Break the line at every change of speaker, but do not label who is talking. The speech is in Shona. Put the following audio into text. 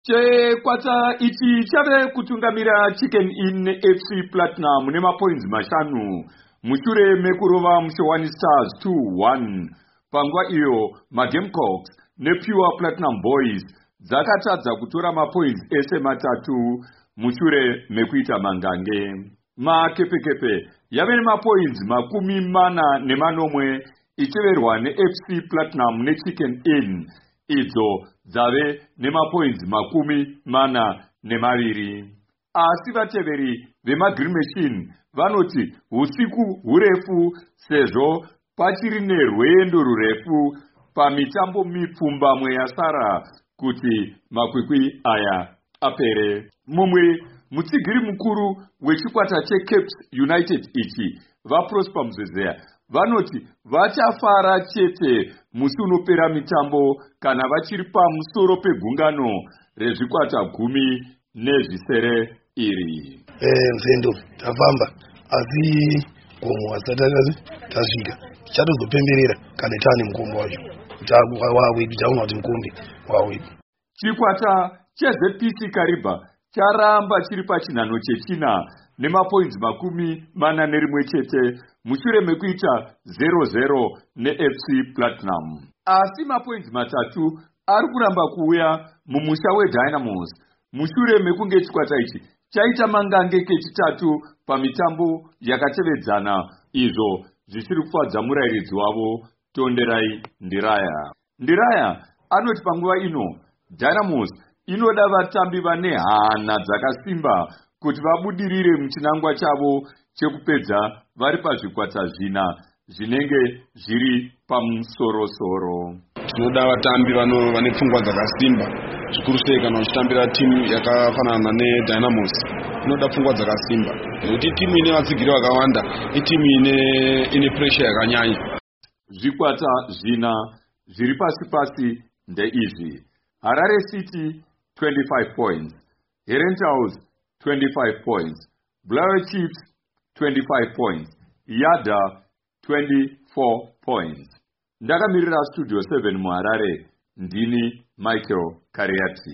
Chekwata ichi chave kutungamira Chicken Inn FC Platinum nemapoints mashanu mushure mekurova Mshowani Stars 2-1. Panguva iyo maGamecocks nePure Platinum Boys dzakatadza kutora mapoints ese matatu mushure mekuita mangange. Makepekepe yave nemapoints 40 ichiverwa neFC Platinum neChicken Inn idzo dzave nemapoints 42. Asi vateveri vemaGreen Machine vanoti usiku hurefu sezvo pachiri nerwendo rurefu pamitambo mipfumbamwe yasara kuti makwikwi aya apere. Mumwe mutsigiri mukuru wechikwata cheCapes United ichi vaProsper Mzezera vanoti vachafara chete musi unopera mitambo kana vachiri pamusoro pegungano rezvikwata 10 iri.
Nzendo tafamba asi gomo asatakazi tasvika chatozopemberera kana tani mukombe wacho wawedu taona kuti mukombe wawedu.
Chikwata cheZPC Kariba charamba chiri pachinhano chechina nemapoints 41 chete mushure mekuita 0-0 neFC Platinum. Asi mapoints matatu ari kuramba kuuya mumusha weDynamos mushure mekunge chikwata ichi chaita mangange kechitatu pamitambo yakatevedzana, izvo zvichiri kufadza murayiridzi wavo Tonderai Ndiraya. Ndiraya anoti panguva ino Dynamos inoda vatambi vane hana dzakasimba kuti vabudirire muchinangwa chavo chekupedza vari pazvikwata zvina zvinenge zviri pamusorosoro.
Tinoda vatambi vane pfungwa dzakasimba, zvikuru sei kana uchitambira timu yakafanana neDynamos. Tinoda pfungwa dzakasimba nekuti timu ine vatsigiri vakawanda itimu ine pressure yakanyanya.
Zvikwata zvina zviri pasi ndeizvi: Harare City 25 points, Herentals 25 points, Bulawayo Chiefs 25 points, Yada 24 points. Ndakamirira Studio 7 muHarare, ndini Michael Kariati.